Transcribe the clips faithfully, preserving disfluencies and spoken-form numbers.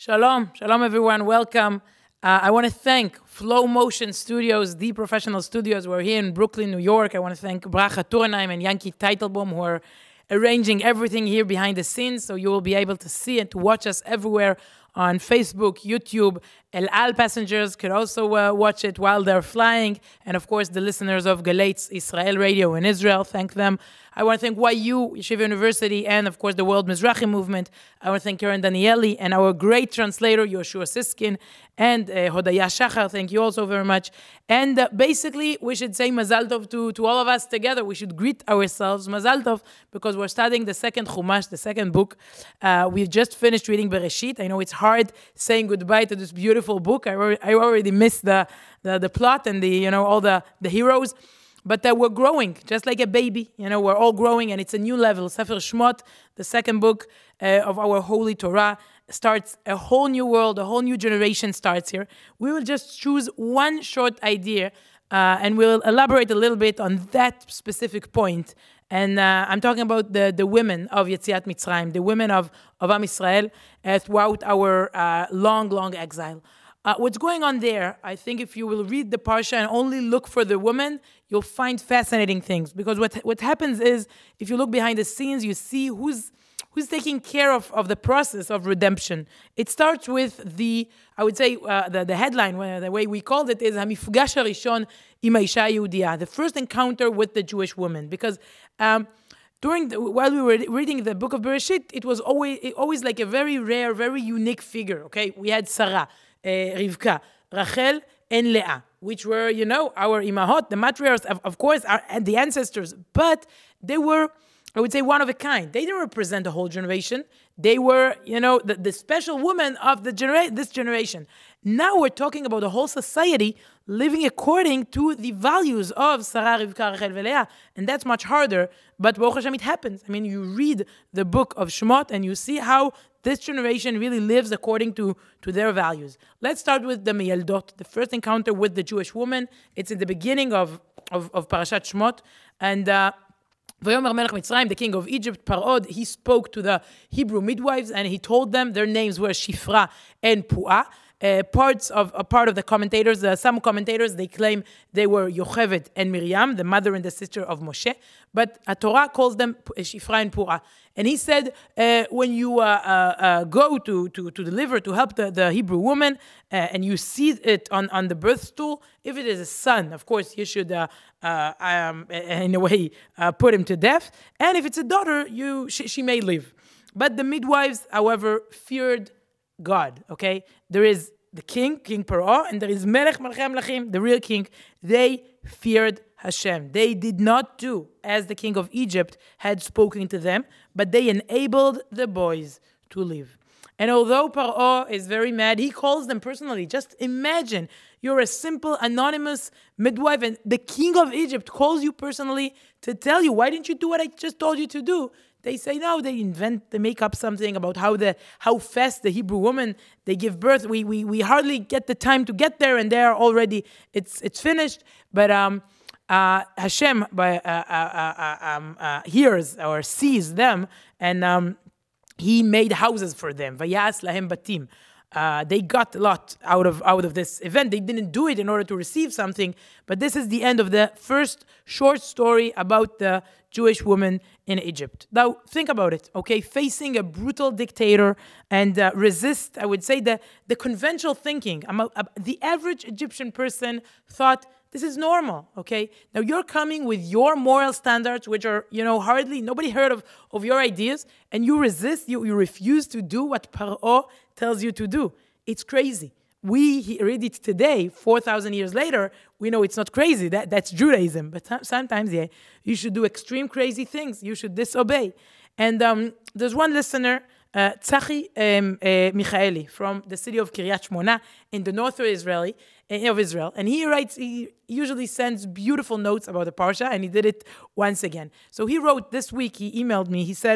Shalom, shalom everyone, welcome. Uh, I want to thank Flow Motion Studios, the professional studios. We're here in Brooklyn, New York. I want to thank Bracha Turnheim and Yankee Teitelbaum who are arranging everything here behind the scenes, so you will be able to see and to watch us everywhere on Facebook, YouTube. El Al passengers could also uh, watch it while they're flying. And of course, the listeners of Galetz Israel Radio in Israel, thank them. I want to thank Y U, Yeshiva University, and of course the World Mizrahi Movement. I want to thank Karen Danieli and our great translator, Yoshua Siskin, and uh, Hodaya Shachar. Thank you also very much. And uh, basically, we should say Mazal Tov to, to all of us together. We should greet ourselves Mazal Tov because we're studying the second Chumash, the second book. Uh, we've just finished reading Bereshit. I know it's hard saying goodbye to this beautiful book. I already, I already missed the, the, the plot and the, you know, all the, the heroes. But uh, we're growing, just like a baby. You know, we're all growing, and it's a new level. Sefer Shmot, the second book uh, of our Holy Torah, starts a whole new world, a whole new generation starts here. We will just choose one short idea, uh, and we'll elaborate a little bit on that specific point. And uh, I'm talking about the, the women of Yetziat Mitzrayim, the women of, of Am Yisrael uh, throughout our uh, long, long exile. Uh, what's going on there, I think if you will read the Parsha and only look for the women, you'll find fascinating things. Because what what happens is, if you look behind the scenes, you see who's who's taking care of, of the process of redemption. It starts with the, I would say, uh, the, the headline, the way we called it is HaMifgash HaRishon Im HaIsha Yehudiya, the first encounter with the Jewish woman. Because um, during the, while we were reading the book of Bereshit, it was always, it, always like a very rare, very unique figure. Okay, we had Sarah, Uh, Rivka, Rachel, and Leah, which were, you know, our imahot, the matriarchs, of, of course, are and the ancestors. But they were, I would say, one of a kind. They didn't represent the whole generation. They were, you know, the, the special women of the genera- this generation. Now we're talking about the whole society living according to the values of Sarah, Rivka, Rachel, and Leah. And that's much harder. But Baruch Hashem, it happens. I mean, you read the book of Shemot and you see how this generation really lives according to, to their values. Let's start with the Meyeldot, the first encounter with the Jewish woman. It's in the beginning of, of, of Parashat Shemot. And uh, Vayomer Melech Mitzrayim, the king of Egypt, Parod, he spoke to the Hebrew midwives and he told them their names were Shifra and Puah. Uh, parts of a part of the commentators, uh, some commentators, they claim they were Yocheved and Miriam, the mother and the sister of Moshe, but a Torah calls them Shifra and Puah. And he said, uh, when you uh, uh, uh, go to, to, to deliver, to help the, the Hebrew woman, uh, and you see it on, on the birth stool, if it is a son, of course, you should, uh, uh, um, in a way, uh, put him to death. And if it's a daughter, you she, she may live. But the midwives, however, feared God, okay? There is the king, King Paro, and there is Melech Malchei Melachim, the real king. They feared Hashem. They did not do as the king of Egypt had spoken to them, but they enabled the boys to live. And although Paro is very mad, he calls them personally. Just imagine you're a simple, anonymous midwife, and the king of Egypt calls you personally to tell you, why didn't you do what I just told you to do? They say no, they invent, they make up something about how the how fast the Hebrew woman, they give birth. We we we hardly get the time to get there, and they are already, it's it's finished. But um, uh, Hashem by, uh, uh, uh, um, uh, hears or sees them, and um, he made houses for them. Vayas lahem batim. Uh, they got a lot out of out of this event. They didn't do it in order to receive something, but this is the end of the first short story about the Jewish woman in Egypt. Now, think about it, okay? Facing a brutal dictator and uh, resist, I would say, the, the conventional thinking. I'm a, a, the average Egyptian person thought, this is normal, okay? Now, you're coming with your moral standards, which are, you know, hardly, nobody heard of, of your ideas, and you resist, you, you refuse to do what Paro tells you to do. It's crazy. We read it today, four thousand years later, we know it's not crazy. That, that's Judaism. But sometimes, yeah, you should do extreme crazy things. You should disobey. And um, there's one listener, uh, Tzachi um, uh, Michaeli, from the city of Kiryat Shmona in the north of Israel, uh, of Israel. And he writes, he usually sends beautiful notes about the Parsha, and he did it once again. So he wrote this week, he emailed me, he said,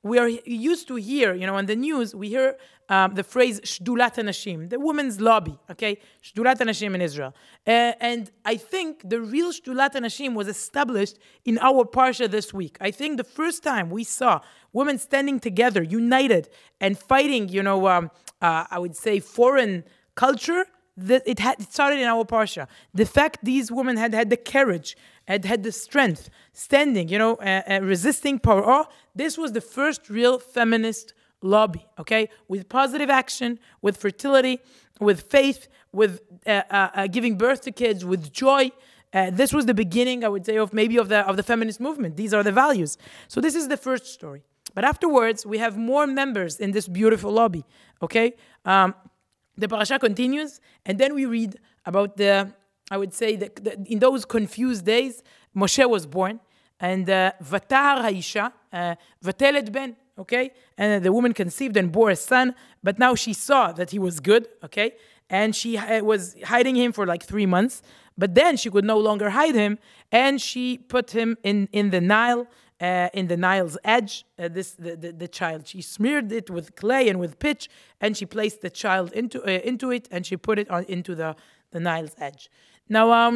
we are used to hear, you know, on the news, we hear um, the phrase Shdulat HaNashim, the women's lobby, okay? Shdulat HaNashim in Israel. Uh, and I think the real Shdulat HaNashim was established in our Parsha this week. I think the first time we saw women standing together, united, and fighting, you know, um, uh, I would say foreign culture, that it had it started in our Parsha. The fact these women had had the courage, had had the strength, standing, you know, uh, uh, resisting Paro, this was the first real feminist lobby, okay? With positive action, with fertility, with faith, with uh, uh, uh, giving birth to kids, with joy. Uh, this was the beginning, I would say, of maybe of the of the feminist movement. These are the values. So this is the first story. But afterwards, we have more members in this beautiful lobby, okay? Um, The parasha continues, and then we read about the, I would say, that in those confused days, Moshe was born, and Vatar Haisha, Vatelet Ben, okay? And the woman conceived and bore a son, but now she saw that he was good, okay? And she was hiding him for like three months, but then she could no longer hide him, and she put him in, in the Nile, Uh, in the Nile's edge, uh, this the, the, the child. She smeared it with clay and with pitch, and she placed the child into uh, into it, and she put it on into the, the Nile's edge. Now, um,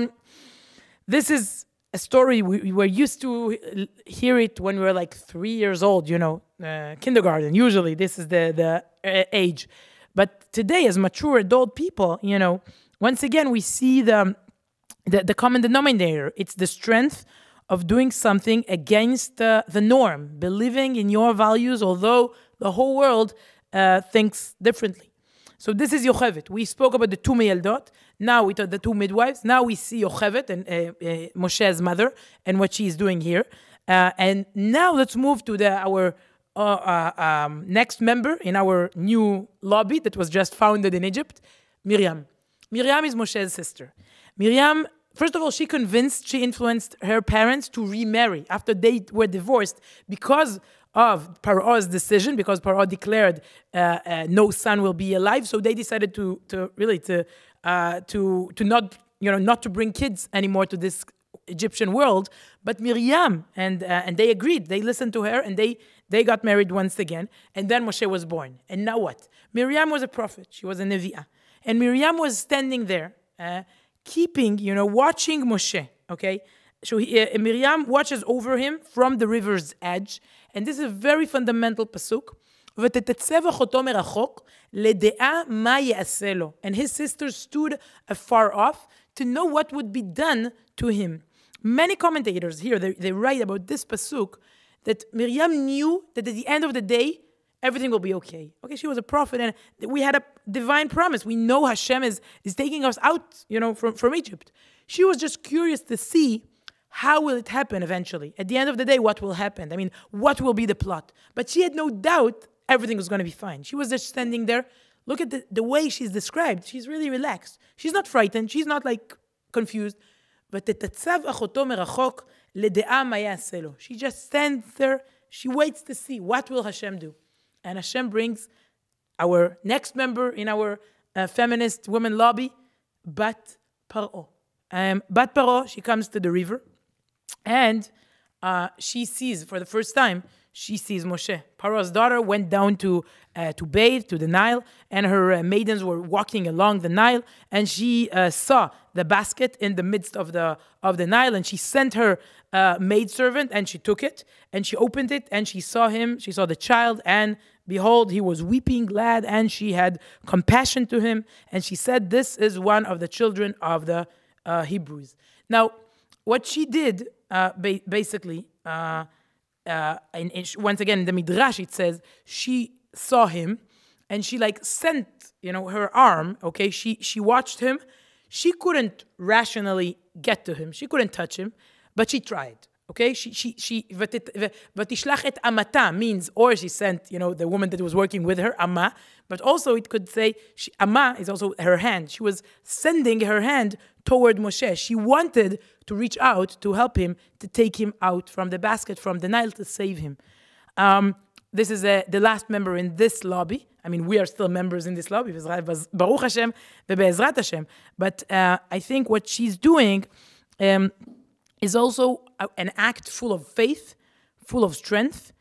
this is a story we, we were used to hear it when we were like three years old, you know, uh, kindergarten. Usually, this is the the uh, age. But today, as mature adult people, you know, once again we see the the, the common denominator. It's the strength of doing something against uh, the norm, believing in your values, although the whole world uh, thinks differently. So this is Yocheved. We spoke about the two Meyeldot. Now we taught the two midwives. Now we see Yocheved and uh, uh, Moshe's mother and what she is doing here. Uh, and now let's move to the our uh, uh, um, next member in our new lobby that was just founded in Egypt, Miriam. Miriam is Moshe's sister. Miriam, first of all, she convinced, she influenced her parents to remarry after they were divorced because of Paro's decision, because Paro declared uh, uh, no son will be alive. So they decided to, to really to, uh, to, to not, you know, not to bring kids anymore to this Egyptian world. But Miriam and uh, and they agreed. They listened to her, and they they got married once again. And then Moshe was born. And now what? Miriam was a prophet. She was a nevi'ah, and Miriam was standing there. Uh, keeping, you know, watching Moshe, okay? So he, uh, Miriam watches over him from the river's edge, and this is a very fundamental pasuk. And his sisters stood afar off to know what would be done to him. Many commentators here, they, they write about this pasuk, that Miriam knew that at the end of the day, everything will be okay. Okay, she was a prophet, and we had a divine promise. We know Hashem is, is taking us out, you know, from, from Egypt. She was just curious to see how will it happen eventually. At the end of the day, what will happen? I mean, what will be the plot? But she had no doubt everything was going to be fine. She was just standing there. Look at the, the way she's described. She's really relaxed. She's not frightened. She's not like confused. She just stands there. She waits to see what will Hashem do. And Hashem brings our next member in our uh, feminist women lobby, Bat Paro. Um, Bat Paro, she comes to the river, and uh, she sees, for the first time, she sees Moshe. Paro's daughter went down to uh, to bathe, to the Nile, and her uh, maidens were walking along the Nile, and she uh, saw the basket in the midst of the of the Nile, and she sent her uh, maidservant, and she took it, and she opened it, and she saw him, she saw the child, and behold, he was weeping glad, and she had compassion to him, and she said, this is one of the children of the uh, Hebrews. Now, what she did, uh, ba- basically, uh, uh, and, and she, once again, in the Midrash, it says, she saw him, and she like sent, you know, her arm, okay, she, she watched him. She couldn't rationally get to him. She couldn't touch him, but she tried. Okay, she she she vatishlach et amata means, or she sent, you know, the woman that was working with her, amma. But also it could say she, amma is also her hand. She was sending her hand toward Moshe. She wanted to reach out to help him, to take him out from the basket, from the Nile, to save him. Um, this is a, the last member in this lobby. I mean, we are still members in this lobby. Baruch Hashem, be'ezrat Hashem. But uh, I think what she's doing. Um, is also an act full of faith, full of strength,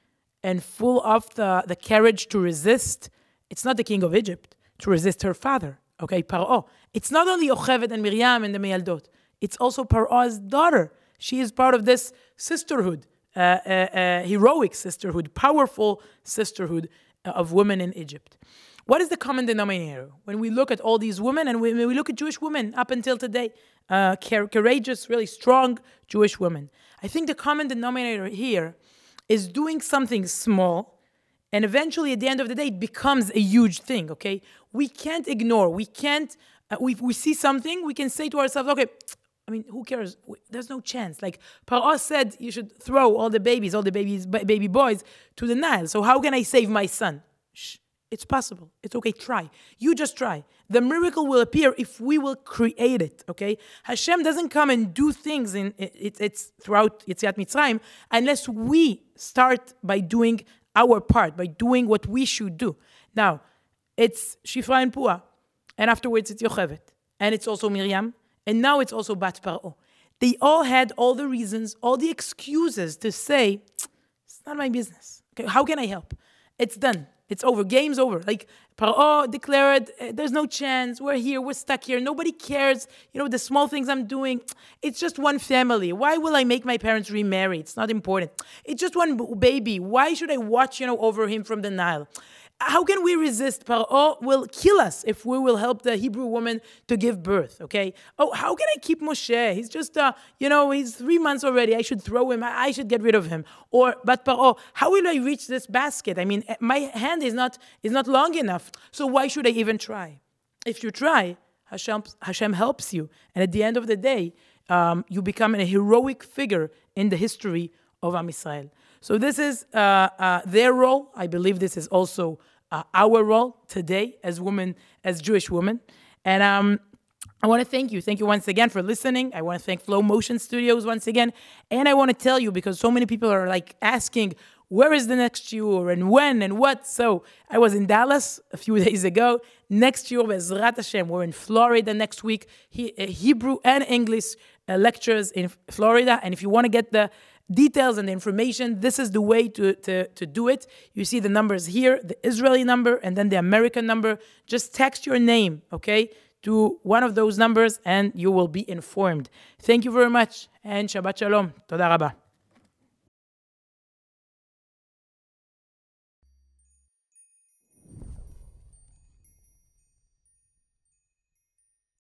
and full of the, the courage to resist. It's not the king of Egypt, to resist her father, okay, Paro. It's not only Yocheved and Miriam and the Meyaldot, it's also Paro's daughter. She is part of this sisterhood, uh, uh, uh, heroic sisterhood, powerful sisterhood of women in Egypt. What is the common denominator? When we look at all these women, and when we look at Jewish women up until today, uh, courageous, really strong Jewish women, I think the common denominator here is doing something small, and eventually at the end of the day, it becomes a huge thing, okay? We can't ignore, we can't, uh, we, we see something, we can say to ourselves, okay, I mean, who cares? There's no chance. Like Paro said, you should throw all the babies, all the babies, baby boys to the Nile. So how can I save my son? Shh, it's possible. It's okay. Try. You just try. The miracle will appear if we will create it. Okay. Hashem doesn't come and do things in it, it, it's throughout Yetziat Mitzrayim unless we start by doing our part, by doing what we should do. Now, it's Shifra and Pua, and afterwards it's Yocheved, and it's also Miriam. And now it's also Bat Paro. They all had all the reasons, all the excuses to say, it's not my business. Okay, how can I help? It's done. It's over. Game's over. Like Paro declared, there's no chance. We're here. We're stuck here. Nobody cares. You know, the small things I'm doing. It's just one family. Why will I make my parents remarry? It's not important. It's just one baby. Why should I watch, you know, over him from the Nile? How can we resist? Paro will kill us if we will help the Hebrew woman to give birth, okay? Oh, how can I keep Moshe? He's just, uh, you know, he's three months already. I should throw him. I, I should get rid of him. Or, but Paro, how will I reach this basket? I mean, my hand is not, is not long enough. So why should I even try? If you try, Hashem, Hashem helps you. And at the end of the day, um, you become a heroic figure in the history of Am Yisrael. So this is uh, uh, their role. I believe this is also uh, our role today as women, as Jewish women. And um, I want to thank you. Thank you once again for listening. I want to thank Flow Motion Studios once again. And I want to tell you, because so many people are like asking, where is the next shiur and when and what? So I was in Dallas a few days ago. Next shiur, Bezrat Hashem, we're in Florida next week. He, uh, Hebrew and English uh, lectures in Florida. And if you want to get the details and the information, this is the way to, to, to do it. You see the numbers here, the Israeli number and then the American number. Just text your name, okay, to one of those numbers and you will be informed. Thank you very much and Shabbat Shalom. Toda Rabba.